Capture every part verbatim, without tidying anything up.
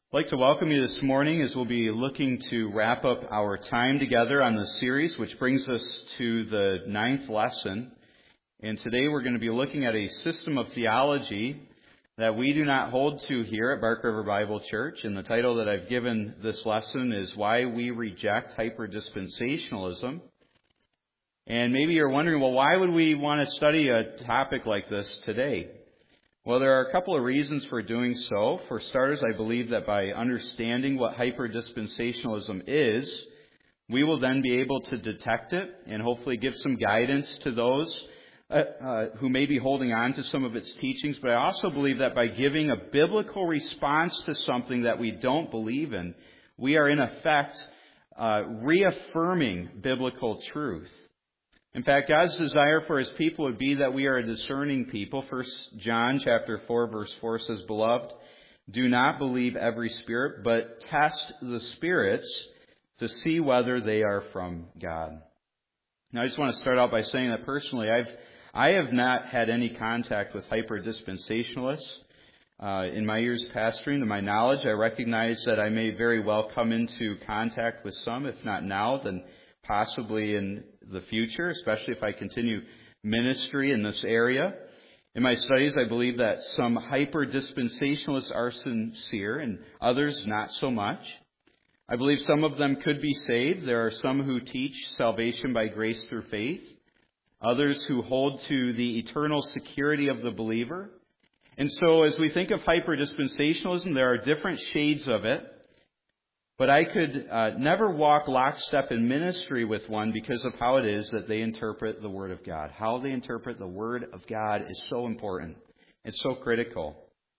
I'd like to welcome you this morning as we'll be looking to wrap up our time together on this series, which brings us to the ninth lesson. And today we're going to be looking at a system of theology that we do not hold to here at Bark River Bible Church. And the title that I've given this lesson is Why We Reject Hyperdispensationalism. And maybe you're wondering, well, why would we want to study a topic like this today? Well, there are a couple of reasons for doing so. For starters, I believe that by understanding what hyperdispensationalism is, we will then be able to detect it and hopefully give some guidance to those uh, uh, who may be holding on to some of its teachings. But I also believe that by giving a biblical response to something that we don't believe in, we are in effect uh, reaffirming biblical truth. In fact, God's desire for His people would be that we are a discerning people. First John chapter four, verse four says, "Beloved, do not believe every spirit, but test the spirits to see whether they are from God." Now, I just want to start out by saying that personally, I've I have not had any contact with hyperdispensationalists uh, in my years pastoring. To my knowledge, I recognize that I may very well come into contact with some, if not now, then possibly in the future, especially if I continue ministry in this area. In my studies, I believe that some hyper-dispensationalists are sincere and others not so much. I believe some of them could be saved. There are some who teach salvation by grace through faith. Others who hold to the eternal security of the believer. And so as we think of hyper-dispensationalism, there are different shades of it. But I could uh, never walk lockstep in ministry with one because of how it is that they interpret the Word of God. How they interpret the Word of God is so important. It's so critical.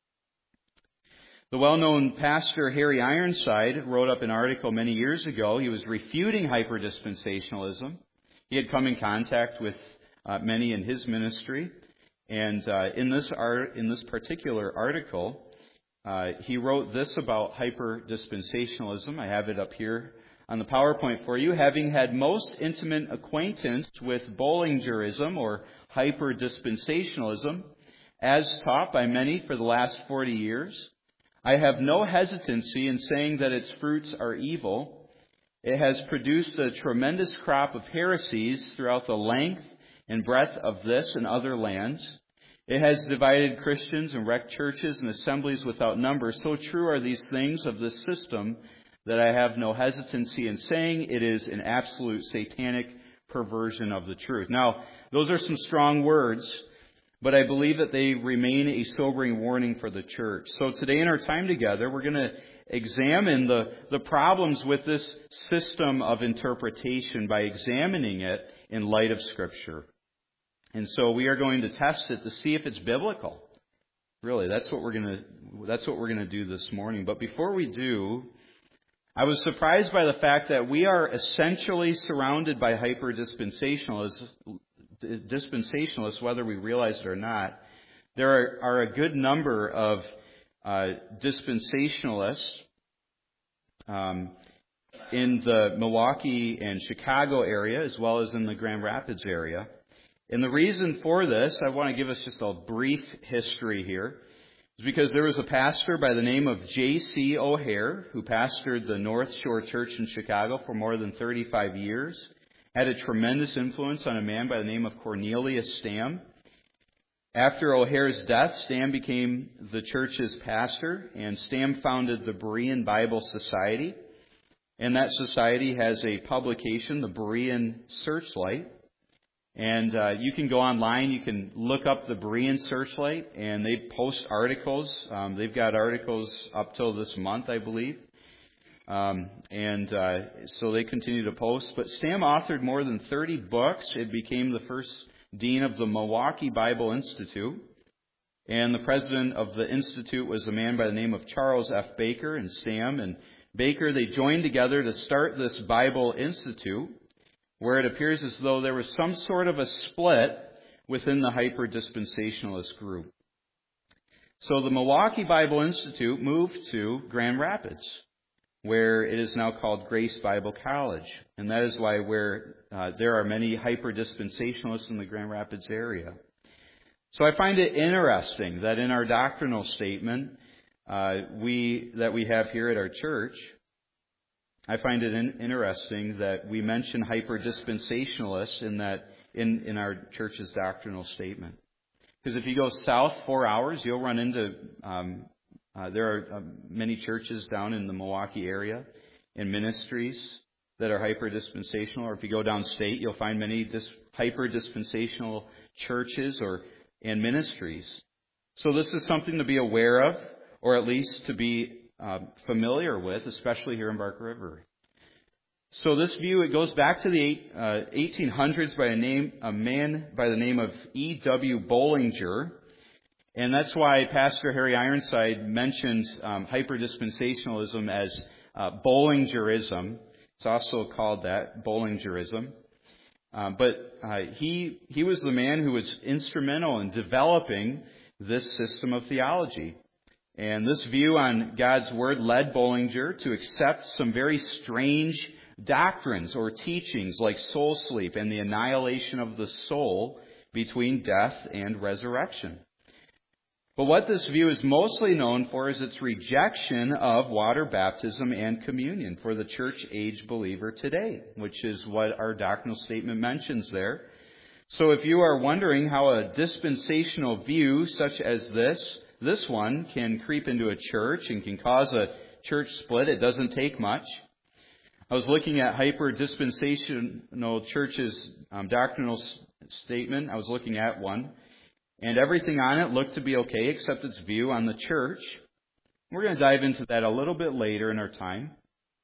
The well-known pastor Harry Ironside wrote up an article many years ago. He was refuting hyperdispensationalism. He had come in contact with uh, many in his ministry. And uh, in this art, in this particular article, Uh, he wrote this about hyper-dispensationalism. I have it up here on the PowerPoint for you. Having had most intimate acquaintance with Bollingerism or hyper-dispensationalism, as taught by many for the last forty years, I have no hesitancy in saying that its fruits are evil. It has produced a tremendous crop of heresies throughout the length and breadth of this and other lands. It has divided Christians and wrecked churches and assemblies without number. So true are these things of this system that I have no hesitancy in saying it is an absolute satanic perversion of the truth. Now, those are some strong words, but I believe that they remain a sobering warning for the church. So today in our time together, we're going to examine the, the problems with this system of interpretation by examining it in light of Scripture. And so we are going to test it to see if it's biblical. Really, that's what we're going to that's what we're going to do this morning. But before we do, I was surprised by the fact that we are essentially surrounded by hyper-dispensationalists, dispensationalists, whether we realize it or not. There are, are a good number of uh, dispensationalists um, in the Milwaukee and Chicago area, as well as in the Grand Rapids area. And the reason for this, I want to give us just a brief history here, is because there was a pastor by the name of J C O'Hare who pastored the North Shore Church in Chicago for more than thirty-five years, had a tremendous influence on a man by the name of Cornelius Stam. After O'Hare's death, Stam became the church's pastor, and Stam founded the Berean Bible Society. And that society has a publication, the Berean Searchlight. And uh, you can go online, you can look up the Berean Searchlight, and they post articles. Um, they've got articles up till this month, I believe. Um, and uh, so they continue to post. But Stam authored more than thirty books. It became the first dean of the Milwaukee Bible Institute. And the president of the institute was a man by the name of Charles F. Baker. And Stam and Baker, they joined together to start this Bible Institute, where it appears as though there was some sort of a split within the hyper-dispensationalist group. So the Milwaukee Bible Institute moved to Grand Rapids, where it is now called Grace Bible College. And that is why where uh, there are many hyper-dispensationalists in the Grand Rapids area. So I find it interesting that in our doctrinal statement, uh, we that we have here at our church, I find it in, interesting that we mention hyper-dispensationalists in that in, in our church's doctrinal statement. Because if you go south four hours, you'll run into um, uh, there are uh, many churches down in the Milwaukee area and ministries that are hyper-dispensational. Or if you go downstate, you'll find many dis- hyper-dispensational churches or and ministries. So this is something to be aware of, or at least to be uh, familiar with, especially here in Barker River. So this view, it goes back to the eight, uh, eighteen hundreds by a name, a man by the name of E W Bollinger. And that's why Pastor Harry Ironside mentioned um, hyper-dispensationalism as uh, Bollingerism. It's also called that, Bollingerism. Uh, but uh, he he was the man who was instrumental in developing this system of theology. And this view on God's Word led Bollinger to accept some very strange doctrines or teachings like soul sleep and the annihilation of the soul between death and resurrection. But what this view is mostly known for is its rejection of water baptism and communion for the church-age believer today, which is what our doctrinal statement mentions there. So if you are wondering how a dispensational view such as this, this one can creep into a church and can cause a church split, it doesn't take much. I was looking at hyper-dispensational church's um, doctrinal s- statement. I was looking at one. And everything on it looked to be okay except its view on the church. We're going to dive into that a little bit later in our time.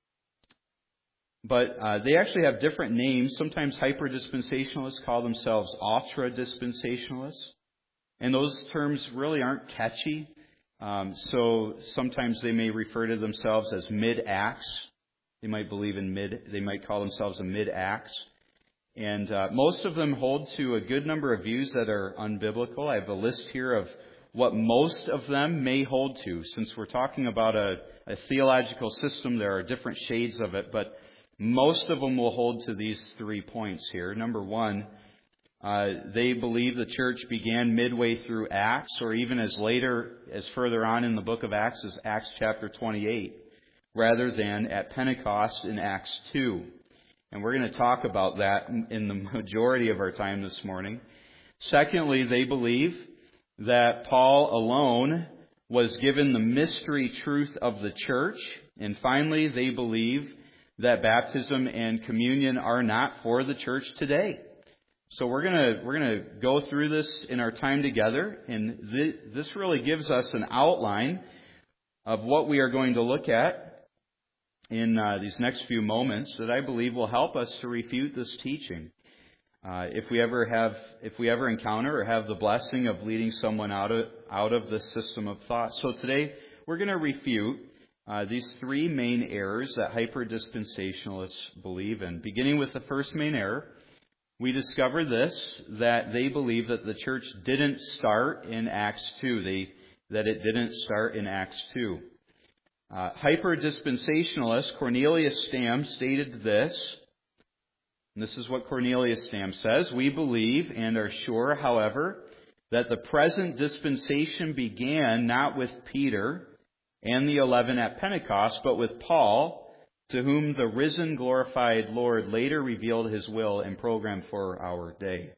But uh, they actually have different names. Sometimes hyper-dispensationalists call themselves ultra-dispensationalists. And those terms really aren't catchy. Um, so sometimes they may refer to themselves as mid-acts. They might believe in mid, they might call themselves a mid-acts. And uh, most of them hold to a good number of views that are unbiblical. I have a list here of what most of them may hold to. Since we're talking about a, a theological system, there are different shades of it, but most of them will hold to these three points here. Number one, uh, they believe the church began midway through Acts, or even as later, as further on in the book of Acts as Acts chapter twenty-eight, rather than at Pentecost in Acts two. And we're going to talk about that in the majority of our time this morning. Secondly, they believe that Paul alone was given the mystery truth of the church. And finally, they believe that baptism and communion are not for the church today. So we're going to we're going to go through this in our time together, and th- this really gives us an outline of what we are going to look at in uh, these next few moments that I believe will help us to refute this teaching. Uh, if we ever have, if we ever encounter or have the blessing of leading someone out of out of this system of thought. So today we're going to refute uh, these three main errors that hyper-dispensationalists believe in. Beginning with the first main error, we discover this, that they believe that the church didn't start in Acts two. They that it didn't start in Acts two. Uh, hyper-dispensationalist Cornelius Stam stated this, and this is what Cornelius Stam says: "We believe and are sure, however, that the present dispensation began not with Peter and the eleven at Pentecost, but with Paul, to whom the risen, glorified Lord later revealed his will and program for our day."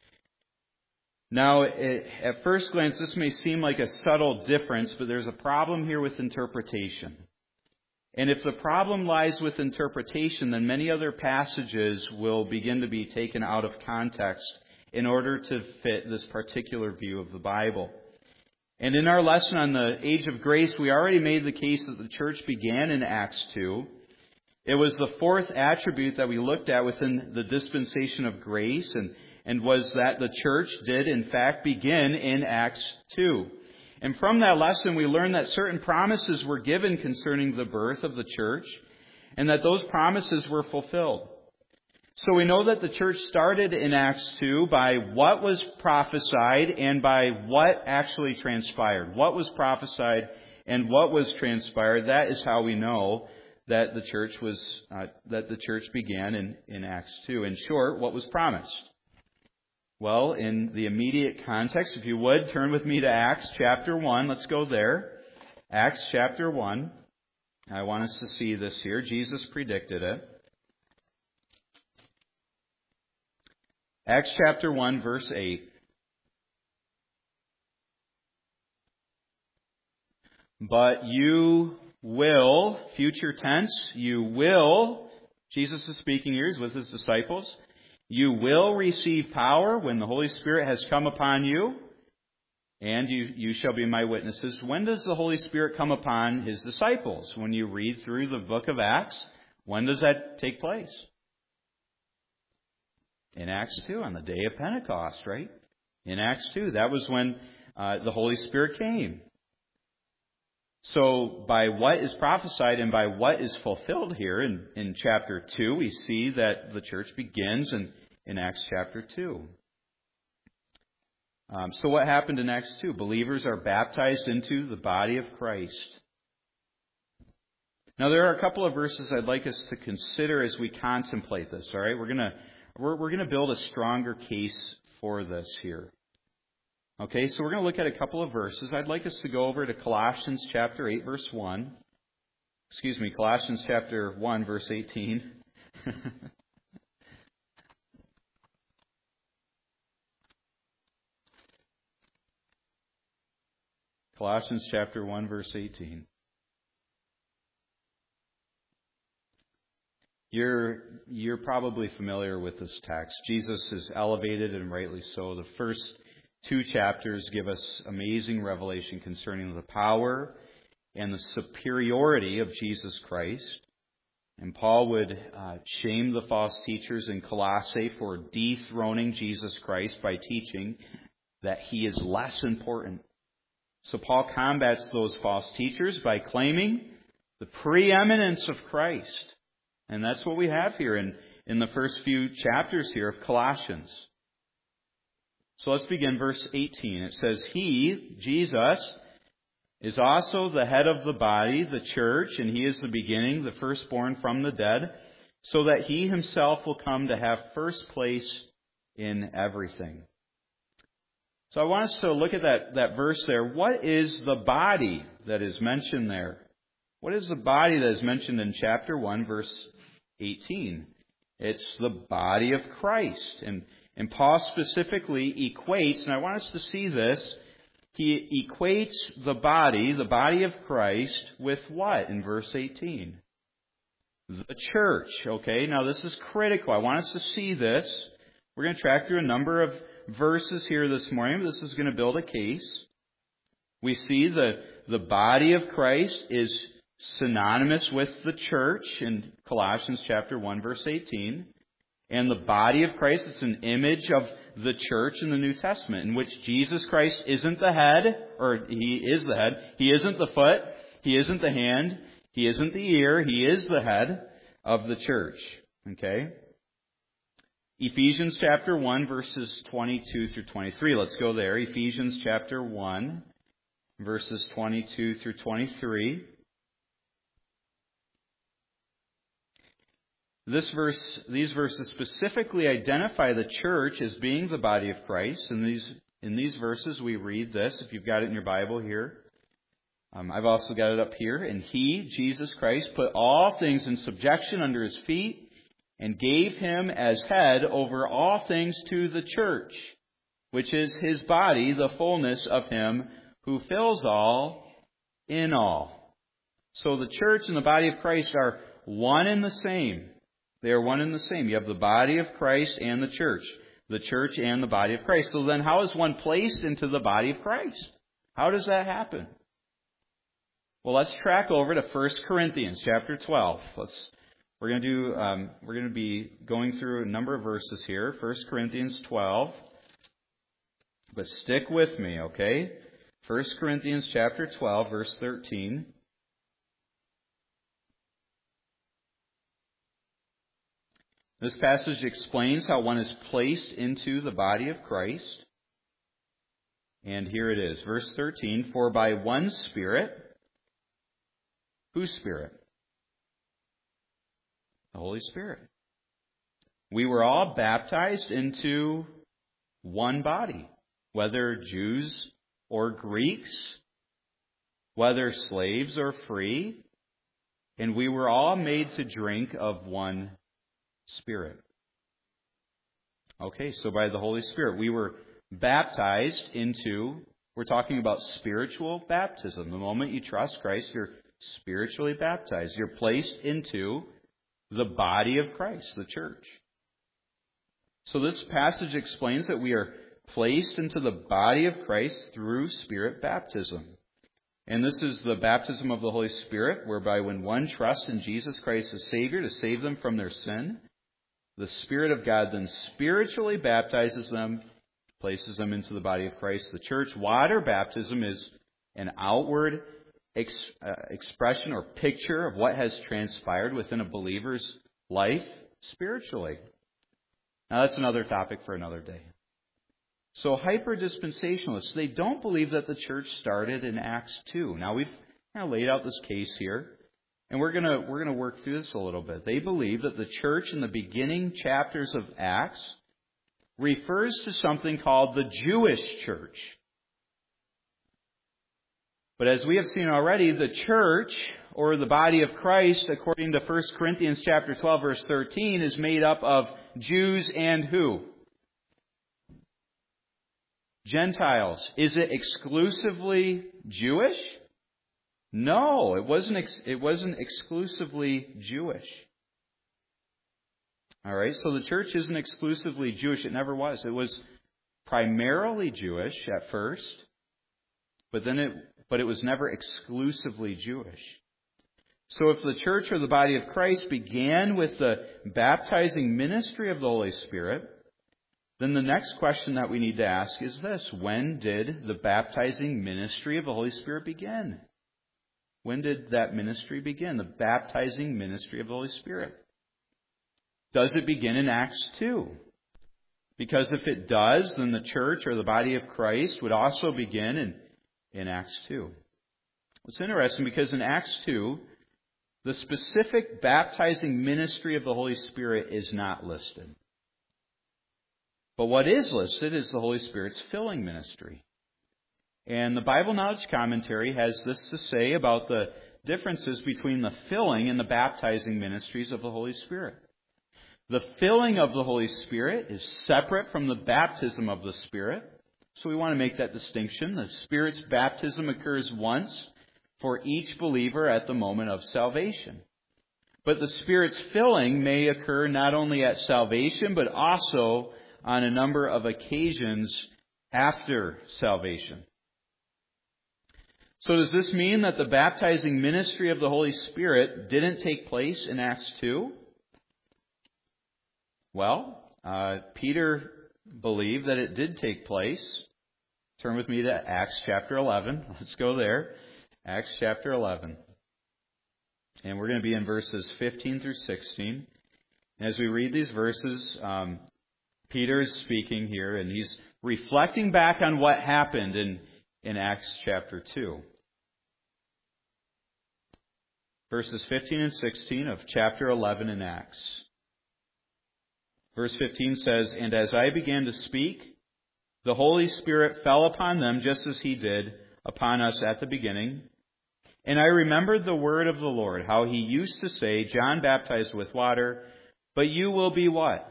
Now, at first glance, this may seem like a subtle difference, but there's a problem here with interpretation. And if the problem lies with interpretation, then many other passages will begin to be taken out of context in order to fit this particular view of the Bible. And in our lesson on the age of grace, we already made the case that the church began in Acts two. It was the fourth attribute that we looked at within the dispensation of grace, and and was that the church did, in fact, begin in Acts two. And from that lesson, we learned that certain promises were given concerning the birth of the church, and that those promises were fulfilled. So we know that the church started in Acts two by what was prophesied and by what actually transpired. What was prophesied and what was transpired, that is how we know that the church was uh, that the church began in, in Acts two. In short, what was promised? Well, in the immediate context, if you would, turn with me to Acts chapter one. Let's go there. Acts chapter one. I want us to see this here. Jesus predicted it. Acts chapter one, verse eight. But you will, future tense, you will, Jesus is speaking here, he's with his disciples, you will receive power when the Holy Spirit has come upon you, and you, you shall be my witnesses. When does the Holy Spirit come upon his disciples? When you read through the book of Acts, when does that take place? In Acts two, on the day of Pentecost, right? In Acts two, that was when uh, the Holy Spirit came. So by what is prophesied and by what is fulfilled here in, in chapter two, we see that the church begins in, in Acts chapter two. Um, so what happened in Acts two? Believers are baptized into the body of Christ. Now there are a couple of verses I'd like us to consider as we contemplate this. All right, we're gonna we're, we're gonna build a stronger case for this here. Okay, so we're going to look at a couple of verses. I'd like us to go over to Colossians chapter eight, verse one. Excuse me, Colossians chapter one, verse eighteen. Colossians chapter one, verse eighteen. You're, you're probably familiar with this text. Jesus is elevated, and rightly so. The first two chapters give us amazing revelation concerning the power and the superiority of Jesus Christ. And Paul would uh, shame the false teachers in Colossae for dethroning Jesus Christ by teaching that he is less important. So Paul combats those false teachers by claiming the preeminence of Christ. And that's what we have here in, in the first few chapters here of Colossians. So let's begin verse eighteen. It says, He, Jesus, is also the head of the body, the church, and he is the beginning, the firstborn from the dead, so that he himself will come to have first place in everything. So I want us to look at that, that verse there. What is the body that is mentioned there? What is the body that is mentioned in chapter one, verse eighteen? It's the body of Christ. And And Paul specifically equates, and I want us to see this, he equates the body, the body of Christ, with what in verse eighteen? The church. Okay, now this is critical. I want us to see this. We're going to track through a number of verses here this morning. This is going to build a case. We see the, the body of Christ is synonymous with the church in Colossians chapter one, verse eighteen. And the body of Christ, it's an image of the church in the New Testament, in which Jesus Christ isn't the head, or he is the head. He isn't the foot. He isn't the hand. He isn't the ear. He is the head of the church. Okay? Ephesians chapter one, verses twenty-two through twenty-three. Let's go there. Ephesians chapter one, verses twenty-two through twenty-three. This verse, these verses specifically identify the church as being the body of Christ. And these, in these verses, we read this, if you've got it in your Bible here. Um, I've also got it up here. And he, Jesus Christ, put all things in subjection under his feet and gave him as head over all things to the church, which is his body, the fullness of him who fills all in all. So the church and the body of Christ are one and the same. They are one and the same. You have the body of Christ and the church. The church and the body of Christ. So then how is one placed into the body of Christ? How does that happen? Well, let's track over to First Corinthians chapter twelve. Let's we're going to do um, we're going to be going through a number of verses here. First Corinthians twelve. But stick with me, okay? First Corinthians chapter twelve, verse thirteen. This passage explains how one is placed into the body of Christ. And here it is, verse thirteen. For by one Spirit, whose Spirit? The Holy Spirit. We were all baptized into one body, whether Jews or Greeks, whether slaves or free, and we were all made to drink of one Spirit. Okay, so by the Holy Spirit, we were baptized into, we're talking about spiritual baptism. The moment you trust Christ, you're spiritually baptized. You're placed into the body of Christ, the church. So this passage explains that we are placed into the body of Christ through Spirit baptism. And this is the baptism of the Holy Spirit, whereby when one trusts in Jesus Christ as Savior to save them from their sin, the Spirit of God then spiritually baptizes them, places them into the body of Christ, the church. Water baptism is an outward ex- uh, expression or picture of what has transpired within a believer's life spiritually. Now that's another topic for another day. So hyper-dispensationalists, they don't believe that the church started in Acts two. Now we've kind of laid out this case here, and we're going to we're going to work through this a little bit. They believe that the church in the beginning chapters of Acts refers to something called the Jewish church. But as we have seen already, the church, or the body of Christ, according to First Corinthians chapter twelve, verse thirteen, is made up of Jews and who? Gentiles. Is it exclusively Jewish? No, it wasn't. Ex- it wasn't exclusively Jewish. All right, so the church isn't exclusively Jewish. It never was. It was primarily Jewish at first, but then it, but it was never exclusively Jewish. So if the church or the body of Christ began with the baptizing ministry of the Holy Spirit, then the next question that we need to ask is this: when did the baptizing ministry of the Holy Spirit begin? When did that ministry begin? The baptizing ministry of the Holy Spirit. Does it begin in Acts two? Because if it does, then the church or the body of Christ would also begin in, in Acts two. It's interesting because in Acts two, the specific baptizing ministry of the Holy Spirit is not listed. But what is listed is the Holy Spirit's filling ministry. And the Bible Knowledge Commentary has this to say about the differences between the filling and the baptizing ministries of the Holy Spirit. The filling of the Holy Spirit is separate from the baptism of the Spirit. So we want to make that distinction. The Spirit's baptism occurs once for each believer at the moment of salvation. But the Spirit's filling may occur not only at salvation, but also on a number of occasions after salvation. So does this mean that the baptizing ministry of the Holy Spirit didn't take place in Acts two? Well, uh, Peter believed that it did take place. Turn with me to Acts chapter eleven. Let's go there. Acts chapter eleven. And we're going to be in verses fifteen through sixteen. And as we read these verses, um, Peter is speaking here, and he's reflecting back on what happened in, in Acts chapter two. Verses fifteen and sixteen of chapter eleven in Acts. Verse fifteen says, "And as I began to speak, the Holy Spirit fell upon them just as He did upon us at the beginning. And I remembered the word of the Lord, how He used to say, John baptized with water, but you will be what?"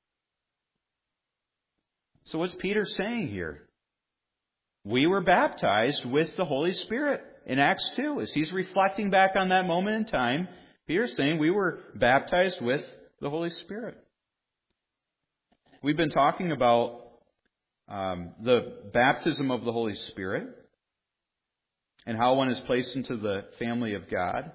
So what's Peter saying here? We were baptized with the Holy Spirit in Acts two. As he's reflecting back on that moment in time, Peter's saying we were baptized with the Holy Spirit. We've been talking about um, the baptism of the Holy Spirit and how one is placed into the family of God.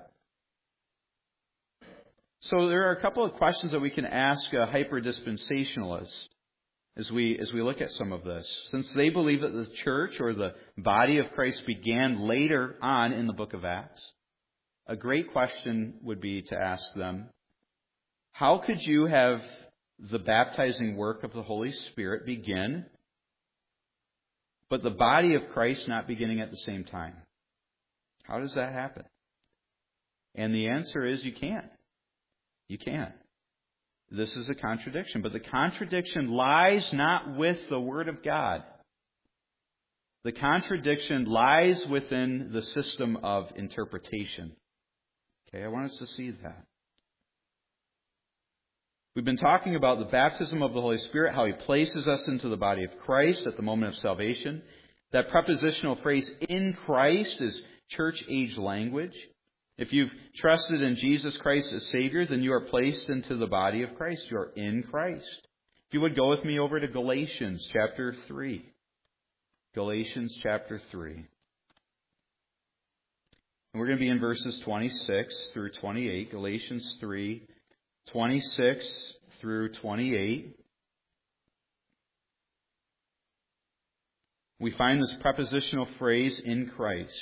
So there are a couple of questions that we can ask a hyper-dispensationalist as we as we look at some of this. Since they believe that the church or the body of Christ began later on in the book of Acts, a great question would be to ask them, how could you have the baptizing work of the Holy Spirit begin, but the body of Christ not beginning at the same time? How does that happen? And the answer is you can't. You can't. This is a contradiction. But the contradiction lies not with the Word of God. The contradiction lies within the system of interpretation. Okay, I want us to see that. We've been talking about the baptism of the Holy Spirit, how He places us into the body of Christ at the moment of salvation. That prepositional phrase, in Christ, is church-age language. If you've trusted in Jesus Christ as Savior, then you are placed into the body of Christ. You are in Christ. If you would go with me over to Galatians chapter three. Galatians chapter three. And we're going to be in verses twenty-six through twenty-eight. Galatians three, twenty-six through twenty-eight. We find this prepositional phrase, in Christ.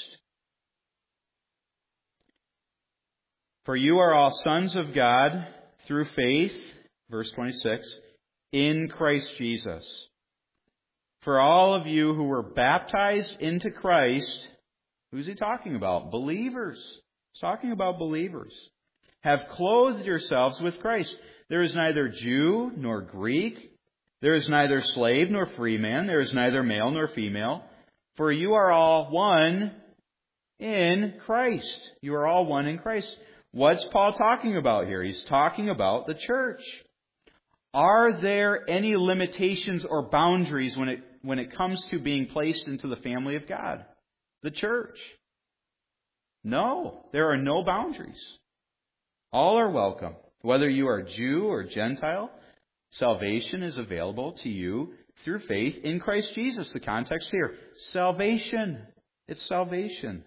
For you are all sons of God through faith, verse twenty-six, in Christ Jesus. For all of you who were baptized into Christ, who's he talking about? Believers. He's talking about believers. Have clothed yourselves with Christ. There is neither Jew nor Greek. There is neither slave nor free man. There is neither male nor female. For you are all one in Christ. You are all one in Christ. What's Paul talking about here? He's talking about the church. Are there any limitations or boundaries when it when it comes to being placed into the family of God? The church. No, there are no boundaries. All are welcome. Whether you are Jew or Gentile, salvation is available to you through faith in Christ Jesus. The context here, salvation. It's salvation.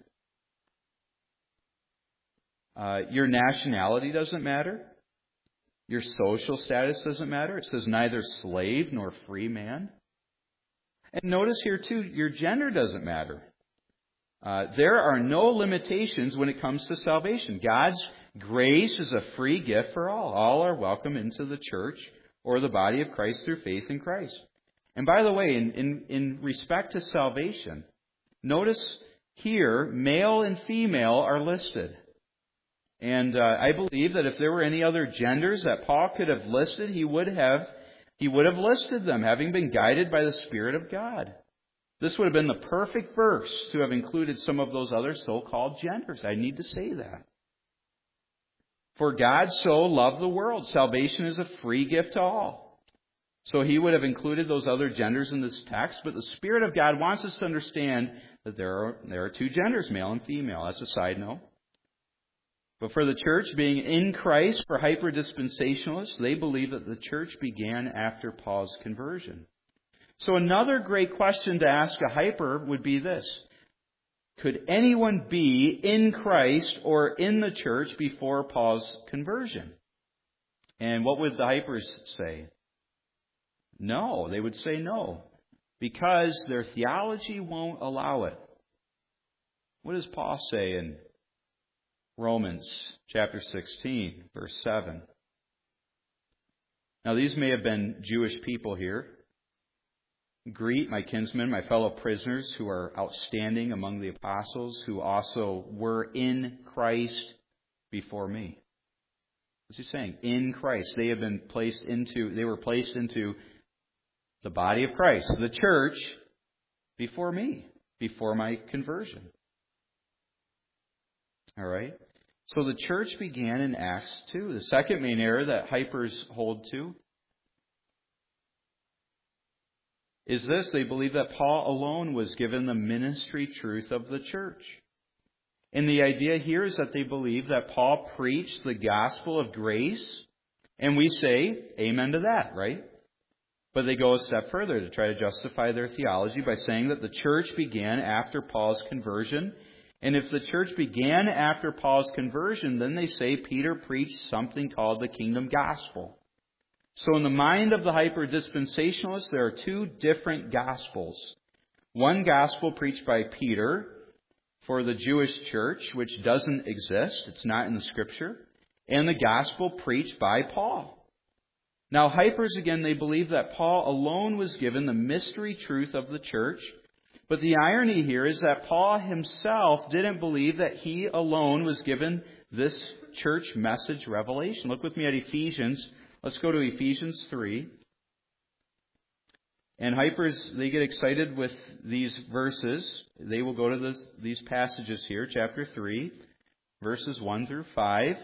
Uh, your nationality doesn't matter. Your social status doesn't matter. It says neither slave nor free man. And notice here too, your gender doesn't matter. Uh, there are no limitations when it comes to salvation. God's grace is a free gift for all. All are welcome into the church or the body of Christ through faith in Christ. And by the way, in, in, in respect to salvation, notice here, male and female are listed. And uh, I believe that if there were any other genders that Paul could have listed, he would have he would have listed them, having been guided by the Spirit of God. This would have been the perfect verse to have included some of those other so-called genders. I need to say that. For God so loved the world. Salvation is a free gift to all. So he would have included those other genders in this text, but the Spirit of God wants us to understand that there are, there are two genders, male and female. That's a side note. But for the church, being in Christ, for hyper-dispensationalists, they believe that the church began after Paul's conversion. So another great question to ask a hyper would be this. Could anyone be in Christ or in the church before Paul's conversion? And what would the hypers say? No, they would say no, because their theology won't allow it. What does Paul say in Romans chapter sixteen, verse seven? Now, these may have been Jewish people here. Greet my kinsmen, my fellow prisoners who are outstanding among the apostles, who also were in Christ before me. What's he saying? In Christ. They have been placed into, they were placed into the body of Christ, the church, before me, before my conversion. All right? So the church began in Acts two. The second main error that hypers hold to is this. They believe that Paul alone was given the ministry truth of the church. And the idea here is that they believe that Paul preached the gospel of grace, and we say amen to that, right? But they go a step further to try to justify their theology by saying that the church began after Paul's conversion. And if the church began after Paul's conversion, then they say Peter preached something called the kingdom gospel. So in the mind of the hyper-dispensationalists, there are two different gospels. One gospel preached by Peter for the Jewish church, which doesn't exist. It's not in the Scripture. And the gospel preached by Paul. Now, hypers, again, they believe that Paul alone was given the mystery truth of the church. But the irony here is that Paul himself didn't believe that he alone was given this church message revelation. Look with me at Ephesians. Let's go to Ephesians three. And hypers, they get excited with these verses. They will go to this, these passages here, chapter three, verses one through five.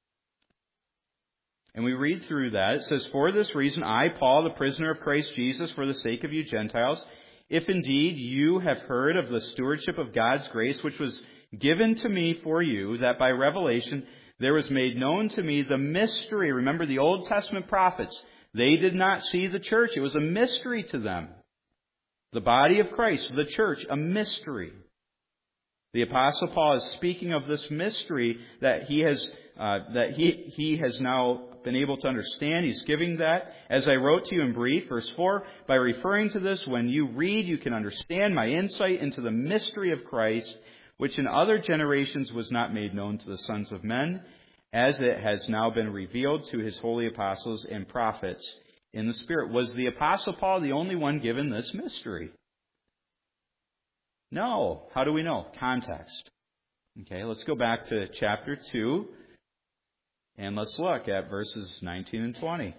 And we read through that. It says, "For this reason, I, Paul, the prisoner of Christ Jesus, for the sake of you Gentiles, if indeed you have heard of the stewardship of God's grace, which was given to me for you, that by revelation there was made known to me the mystery." Remember the Old Testament prophets. They did not see the church. It was a mystery to them. The body of Christ, the church, a mystery. The Apostle Paul is speaking of this mystery that he has uh, that he he has now been able to understand. He's giving that. "As I wrote to you in brief," verse four, "by referring to this, when you read, you can understand my insight into the mystery of Christ, which in other generations was not made known to the sons of men, as it has now been revealed to his holy apostles and prophets in the Spirit." Was the Apostle Paul the only one given this mystery? No. How do we know? Context. Okay, let's go back to chapter two, and let's look at verses nineteen and twenty.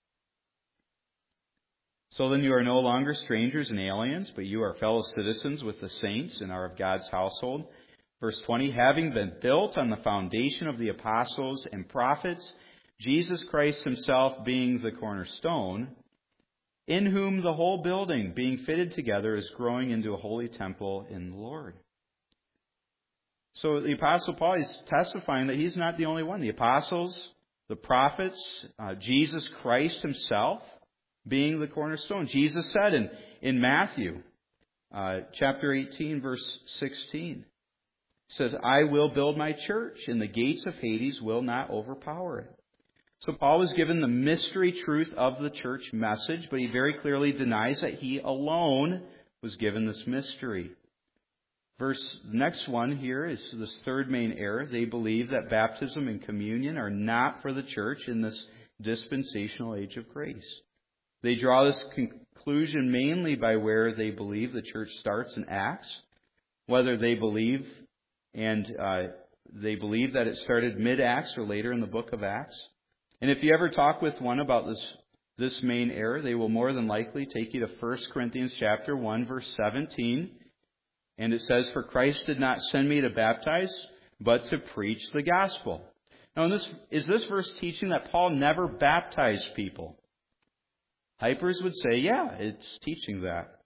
"So then you are no longer strangers and aliens, but you are fellow citizens with the saints and are of God's household." Verse twenty, "Having been built on the foundation of the apostles and prophets, Jesus Christ himself being the cornerstone, in whom the whole building, being fitted together, is growing into a holy temple in the Lord." So the Apostle Paul is testifying that he's not the only one. The apostles, the prophets, uh, Jesus Christ himself being the cornerstone. Jesus said in, in Matthew uh, chapter eighteen, verse sixteen, says, "I will build my church, and the gates of Hades will not overpower it." So Paul was given the mystery truth of the church message, but he very clearly denies that he alone was given this mystery. Verse, the next one here is this third main error. They believe that baptism and communion are not for the church in this dispensational age of grace. They draw this conclusion mainly by where they believe the church starts in Acts, whether they believe and uh, they believe that it started mid-Acts or later in the book of Acts. And if you ever talk with one about this this main error, they will more than likely take you to First Corinthians chapter one, verse seventeen. And it says, "For Christ did not send me to baptize, but to preach the gospel." Now, in this, is this verse teaching that Paul never baptized people? Hypers would say, yeah, it's teaching that.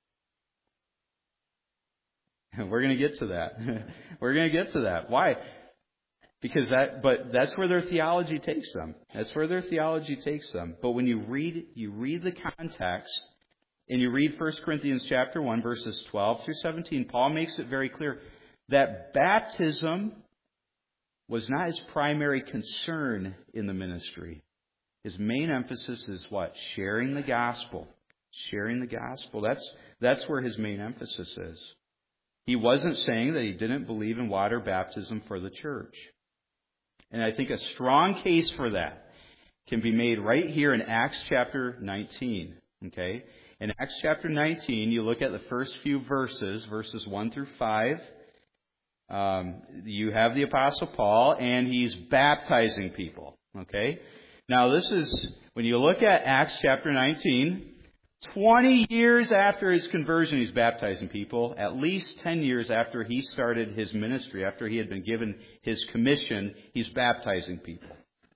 We're going to get to that. We're going to get to that. Why? Because that, but that's where their theology takes them. That's where their theology takes them. But when you read, you read the context, and you read First Corinthians chapter one, verses twelve through seventeen, Paul makes it very clear that baptism was not his primary concern in the ministry. His main emphasis is what? Sharing the gospel. Sharing the gospel. That's, that's where his main emphasis is. He wasn't saying that he didn't believe in water baptism for the church. And I think a strong case for that can be made right here in Acts chapter nineteen. Okay? In Acts chapter nineteen, you look at the first few verses, verses one through five. Um, you have the Apostle Paul, and he's baptizing people. Okay? Now, this is, when you look at Acts chapter nineteen, twenty years after his conversion, he's baptizing people. At least ten years after he started his ministry, after he had been given his commission, he's baptizing people.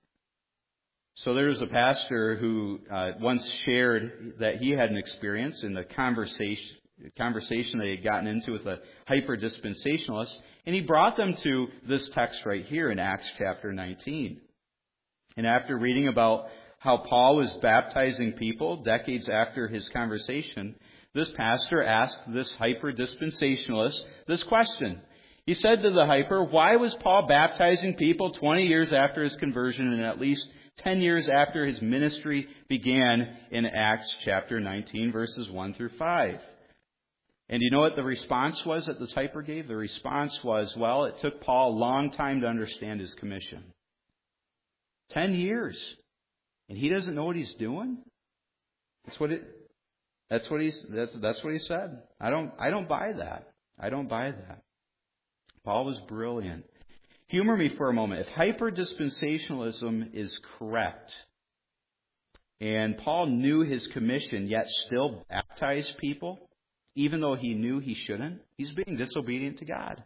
So there was a pastor who uh, once shared that he had an experience in the conversation, conversation that he had gotten into with a hyper-dispensationalist, and he brought them to this text right here in Acts chapter nineteen. And after reading about how Paul was baptizing people decades after his conversation, this pastor asked this hyper-dispensationalist this question. He said to the hyper, "Why was Paul baptizing people twenty years after his conversion and at least ten years after his ministry began in Acts chapter nineteen, verses one through five? And you know what the response was that this hyper gave? The response was, well, it took Paul a long time to understand his commission. Ten years. And he doesn't know what he's doing? That's what it that's what he's that's that's what he said. I don't I don't buy that. I don't buy that. Paul was brilliant. Humor me for a moment. If hyper-dispensationalism is correct, And Paul knew his commission, yet still baptized people, even though he knew he shouldn't. He's being disobedient to God.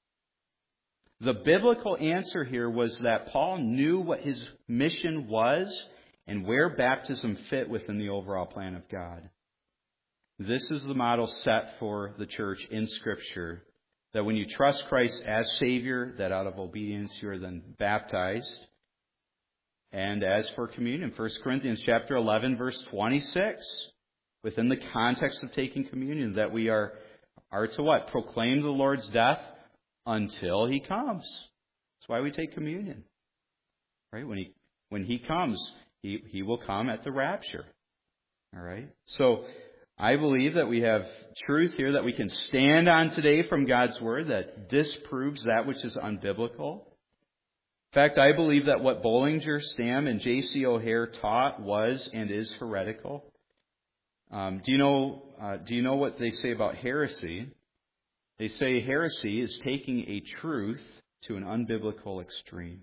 The biblical answer here was that Paul knew what his mission was and where baptism fit within the overall plan of God. This is the model set for the church in Scripture, that when you trust Christ as Savior, that out of obedience you are then baptized. And as for communion, First Corinthians chapter eleven, verse twenty-six, within the context of taking communion, that we are, are to what? Proclaim the Lord's death until He comes. That's why we take communion. Right? When He when He comes, He, he will come at the rapture. All right? So I believe that we have truth here that we can stand on today from God's Word that disproves that which is unbiblical. In fact, I believe that what Bollinger, Stam, and J C O'Hare taught was and is heretical. Um, do you know? Uh, do you know what they say about heresy? They say heresy is taking a truth to an unbiblical extreme.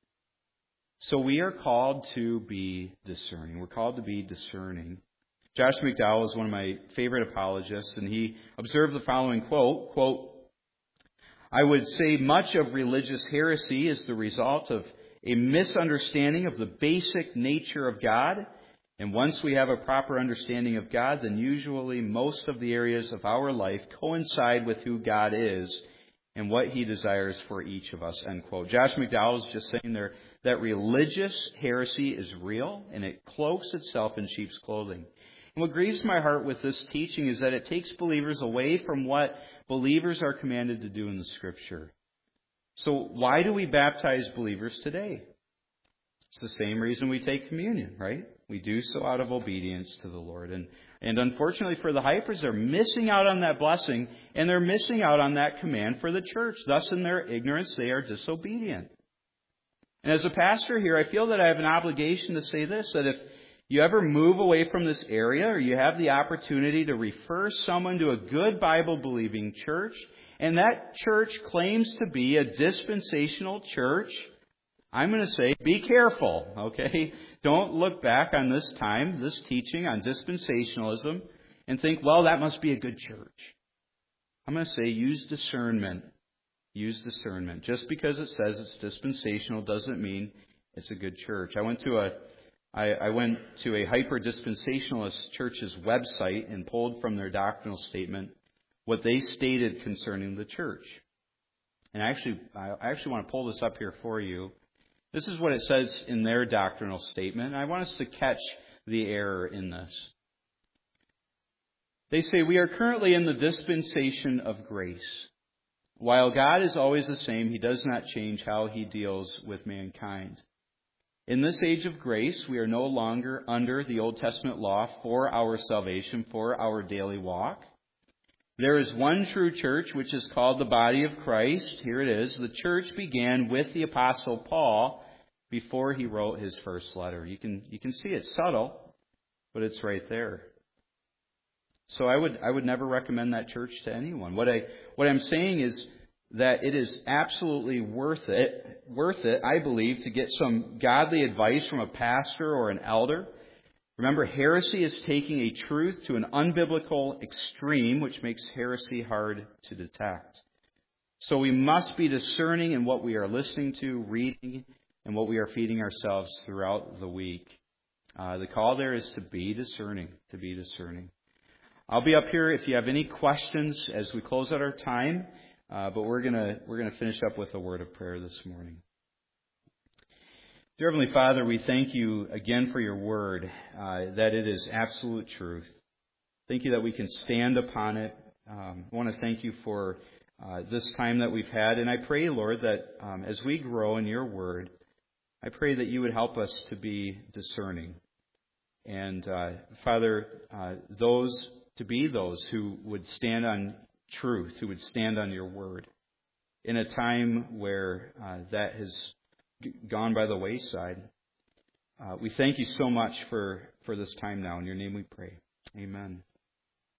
So we are called to be discerning. We're called to be discerning. Josh McDowell is one of my favorite apologists, and he observed the following quote, quote, I would say much of religious heresy is the result of a misunderstanding of the basic nature of God. And once we have a proper understanding of God, then usually most of the areas of our life coincide with who God is and what He desires for each of us, end quote. Josh McDowell is just saying there that religious heresy is real and it cloaks itself in sheep's clothing. And what grieves my heart with this teaching is that it takes believers away from what believers are commanded to do in the Scripture. So why do we baptize believers today? It's the same reason we take communion, right? We do so out of obedience to the Lord. And, and unfortunately for the hypers, they're missing out on that blessing, and they're missing out on that command for the church. Thus, in their ignorance, they are disobedient. And as a pastor here, I feel that I have an obligation to say this, that if you ever move away from this area, or you have the opportunity to refer someone to a good Bible-believing church, and that church claims to be a dispensational church, I'm going to say, be careful, okay? Don't look back on this time, this teaching on dispensationalism, and think, well, that must be a good church. I'm going to say, use discernment. Use discernment. Just because it says it's dispensational doesn't mean it's a good church. I went to a I, I went to a hyper-dispensationalist church's website and pulled from their doctrinal statement what they stated concerning the church. And I actually, I actually want to pull this up here for you. This is what it says in their doctrinal statement. I want us to catch the error in this. They say, we are currently in the dispensation of grace. While God is always the same, He does not change how He deals with mankind. In this age of grace, we are no longer under the Old Testament law for our salvation, for our daily walk. There is one true church, which is called the body of Christ. Here it is. The church began with the Apostle Paul before he wrote his first letter. You can you can see it's subtle, but it's right there. So I would I would never recommend that church to anyone. What I what I'm saying is that it is absolutely worth it, worth it, I believe, to get some godly advice from a pastor or an elder. Remember, heresy is taking a truth to an unbiblical extreme, which makes heresy hard to detect. So we must be discerning in what we are listening to, reading, and what we are feeding ourselves throughout the week. Uh, the call there is to be discerning, to be discerning. I'll be up here if you have any questions as we close out our time. Uh, but we're gonna we're gonna finish up with a word of prayer this morning. Dear Heavenly Father, we thank You again for Your word, uh, that it is absolute truth. Thank You that we can stand upon it. Um, I want to thank You for uh, this time that we've had, and I pray, Lord, that um, as we grow in Your word, I pray that You would help us to be discerning, and uh, Father, uh, those to be those who would stand on truth, who would stand on Your word in a time where uh, that has g- gone by the wayside. Uh, we thank You so much for, for this time now. In Your name we pray. Amen.